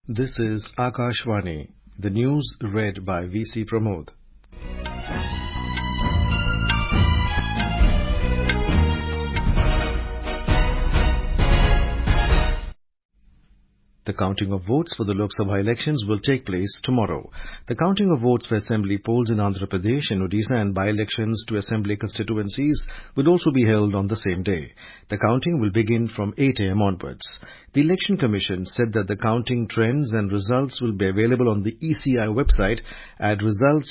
This is Akashvani, the news read by VC Pramod. The counting of votes for the Lok Sabha elections will take place tomorrow. The counting of votes for assembly polls in Andhra Pradesh and Odisha and by-elections to assembly constituencies will also be held on the same day. The counting will begin from 8 a.m. onwards. The Election Commission said that the counting trends and results will be available on the ECI website at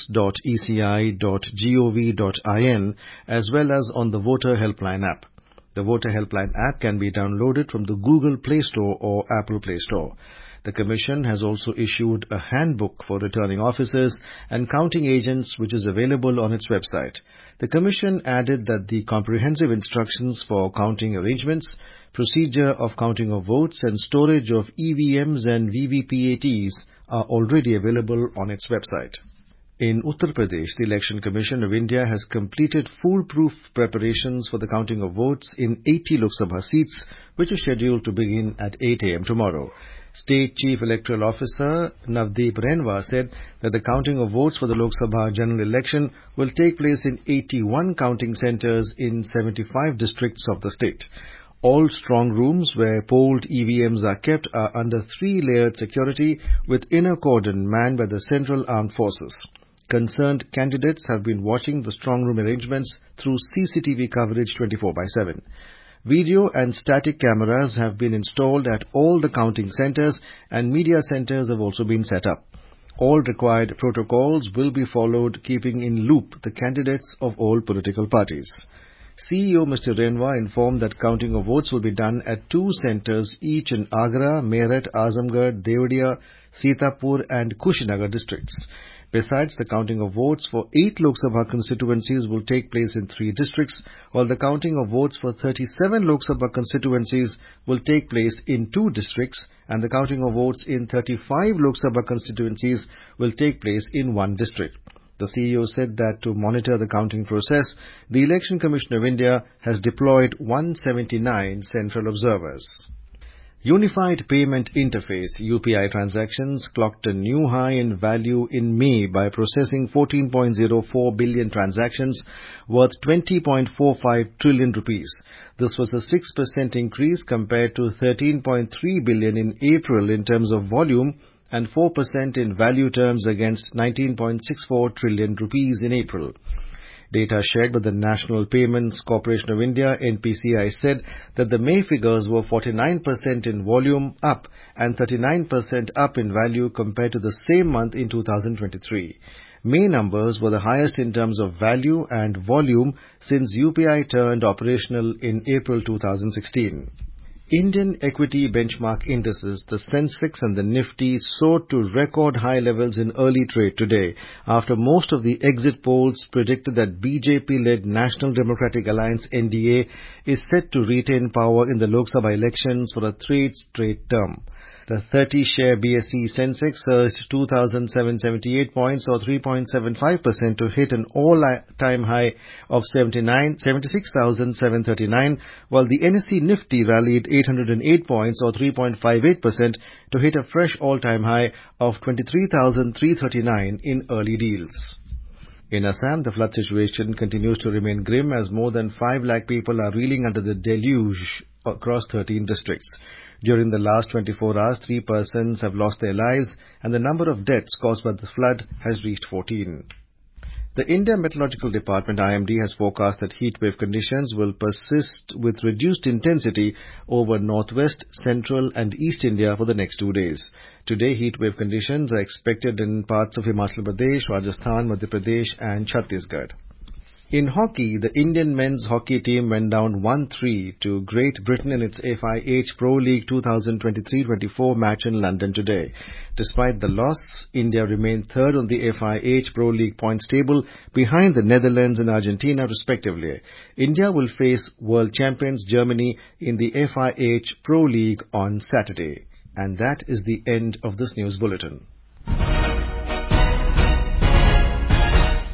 results.eci.gov.in as well as on the Voter Helpline app. The Voter Helpline app can be downloaded from the Google Play Store or Apple Play Store. The Commission has also issued a handbook for returning officers and counting agents which is available on its website. The Commission added that the comprehensive instructions for counting arrangements, procedure of counting of votes and storage of EVMs and VVPATs are already available on its website. In Uttar Pradesh, the Election Commission of India has completed foolproof preparations for the counting of votes in 80 Lok Sabha seats, which is scheduled to begin at 8 a.m. tomorrow. State Chief Electoral Officer Navdeep Renwa said that the counting of votes for the Lok Sabha general election will take place in 81 counting centres in 75 districts of the state. All strong rooms where polled EVMs are kept are under 3-layered security with inner cordon manned by the Central Armed Forces. Concerned candidates have been watching the strong room arrangements through CCTV coverage 24/7. Video and static cameras have been installed at all the counting centres and media centres have also been set up. All required protocols will be followed, keeping in loop the candidates of all political parties. CEO Mr. Renwa informed that counting of votes will be done at 2 centres each in Agra, Meerut, Azamgarh, Deodia, Sitapur and Kushinagar districts. Besides, the counting of votes for 8 Lok Sabha constituencies will take place in 3 districts, while the counting of votes for 37 Lok Sabha constituencies will take place in 2 districts, and the counting of votes in 35 Lok Sabha constituencies will take place in 1 district. The CEO said that to monitor the counting process, the Election Commission of India has deployed 179 central observers. Unified Payment Interface (UPI) transactions clocked a new high in value in May by processing 14.04 billion transactions worth 20.45 trillion rupees. This was a 6% increase compared to 13.3 billion in April in terms of volume and 4% in value terms against 19.64 trillion rupees in April. Data shared by the National Payments Corporation of India (NPCI) said that the May figures were 49% in volume up and 39% up in value compared to the same month in 2023. May numbers were the highest in terms of value and volume since UPI turned operational in April 2016. Indian equity benchmark indices, the Sensex and the Nifty, soared to record high levels in early trade today after most of the exit polls predicted that BJP-led National Democratic Alliance (NDA) is set to retain power in the Lok Sabha elections for a third straight term. The 30-share BSE Sensex surged 2,778 points or 3.75% to hit an all-time high of 76,739, while the NSE Nifty rallied 808 points or 3.58% to hit a fresh all-time high of 23,339 in early deals. In Assam, the flood situation continues to remain grim as more than 5 lakh people are reeling under the deluge across 13 districts. During the last 24 hours, 3 persons have lost their lives and the number of deaths caused by the flood has reached 14. The India Meteorological Department (IMD) has forecast that heatwave conditions will persist with reduced intensity over northwest, central and east India for the next 2 days. Today, heatwave conditions are expected in parts of Himachal Pradesh, Rajasthan, Madhya Pradesh and Chhattisgarh. In hockey, the Indian men's hockey team went down 1-3 to Great Britain in its FIH Pro League 2023-24 match in London today. Despite the loss, India remained third on the FIH Pro League points table behind the Netherlands and Argentina respectively. India will face world champions Germany in the FIH Pro League on Saturday. And that is the end of this news bulletin.